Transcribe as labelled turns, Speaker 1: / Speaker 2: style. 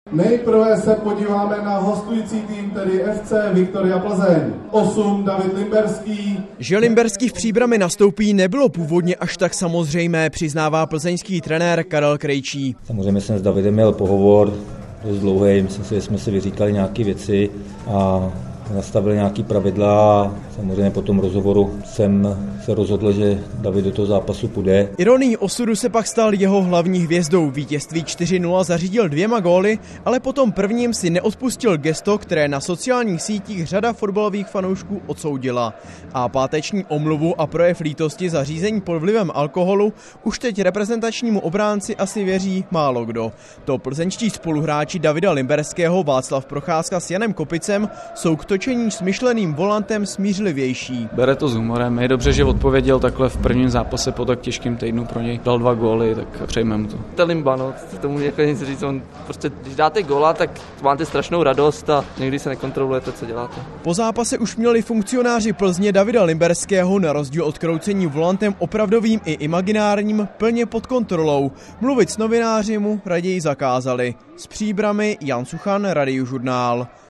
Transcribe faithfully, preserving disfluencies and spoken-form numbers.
Speaker 1: Nejprve se podíváme na hostující tým, tedy F C Viktoria Plzeň. osm David Limberský.
Speaker 2: Že Limberský v Příbrami nastoupí, nebylo původně až tak samozřejmé, přiznává plzeňský trenér Karel Krejčí.
Speaker 3: Samozřejmě jsem s Davidem měl pohovor dost dlouhý, myslím si, že jsme si vyříkali nějaké věci a nastavili nějaké pravidla a samozřejmě po tom rozhovoru jsem se rozhodl, že David do toho zápasu půjde.
Speaker 2: Ironií osudu se pak stal jeho hlavní hvězdou. Vítězství čtyři nula zařídil dvěma góly, ale potom prvním si neodpustil gesto, které na sociálních sítích řada fotbalových fanoušků odsoudila. A páteční omluvu a projev lítosti za řízení pod vlivem alkoholu už teď reprezentačnímu obránci asi věří málo kdo. To plzeňští spoluhráči Davida Limberského, Václav Procházka s Janem Kopicem jsou k točení s myšleným volantem smířlivější.
Speaker 4: Bere to s humorem. Je dobře, že odpověděl takhle v prvním zápase po tak těžkém týdnu pro něj. Dal dva góly, tak přejmeme mu to.
Speaker 5: To Limba, no, to může jako nic říct. On prostě, když dáte góla, tak máte strašnou radost a někdy se nekontrolujete, co děláte.
Speaker 2: Po zápase už měli funkcionáři Plzně Davida Limberského na rozdíl od kroucení volantem opravdovým i imaginárním plně pod kontrolou. Mluvit s novináři mu raději zakázali. S Příbrami Jan Suchan, Radiožurnál.